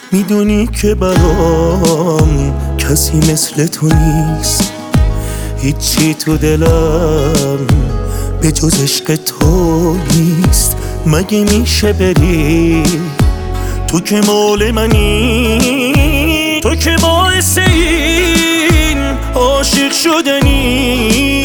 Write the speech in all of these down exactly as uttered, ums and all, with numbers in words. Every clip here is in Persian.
میدونی که برام کسی مثل تو نیست، هیچی تو دلم به جز عشق تو نیست. مگه میشه بری تو که مال منی، تو که باعث این عاشق شدنی.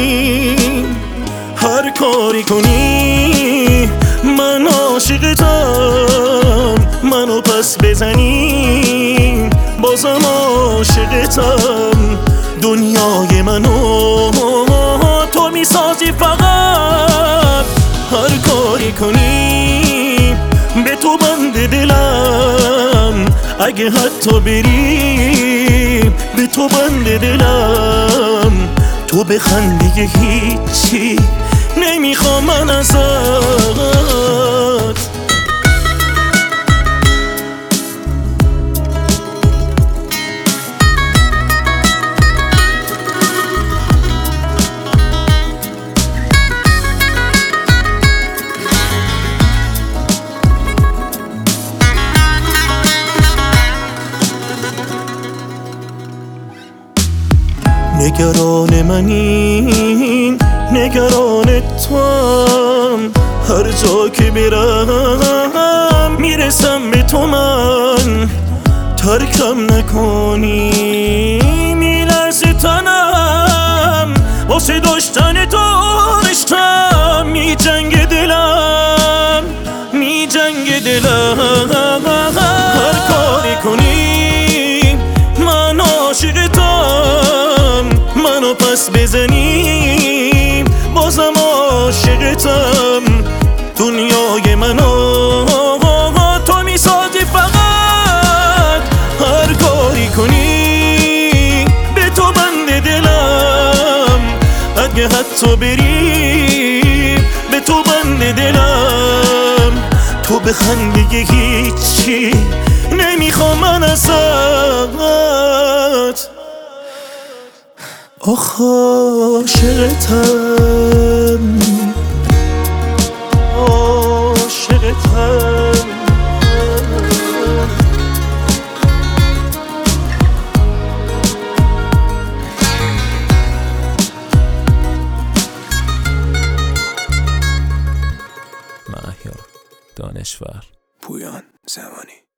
هر کاری کنی من عاشقتم، منو پس بزنی بازم عاشقتم. دنیای منو تو میسازی فقط، هر کاری کنی به تو بند دلم. اگه حتی بری به تو بند دلم، تو بخندی که هیچی نمیخوام من ازت. نگران منی، نگران توام، هر جا که برم میرسم به تو. من ترکم نکنی میلرزه تنم، واسه داشتن تو رشتم میجنگ دلم، میجنگ دلم. هر کاری کنی من عاشقتم، منو پس بزنی بازم عاشقتم. دنیای منو تو میسازی فقط، هر کاری کنی به تو بند دلم. اگه حتی بری به تو بند دلم، تو بخندی که هیچی نمیخوام من ازت. آخ عاشقتم، عاشقتم. مهیار دانشور. پویان زمانی.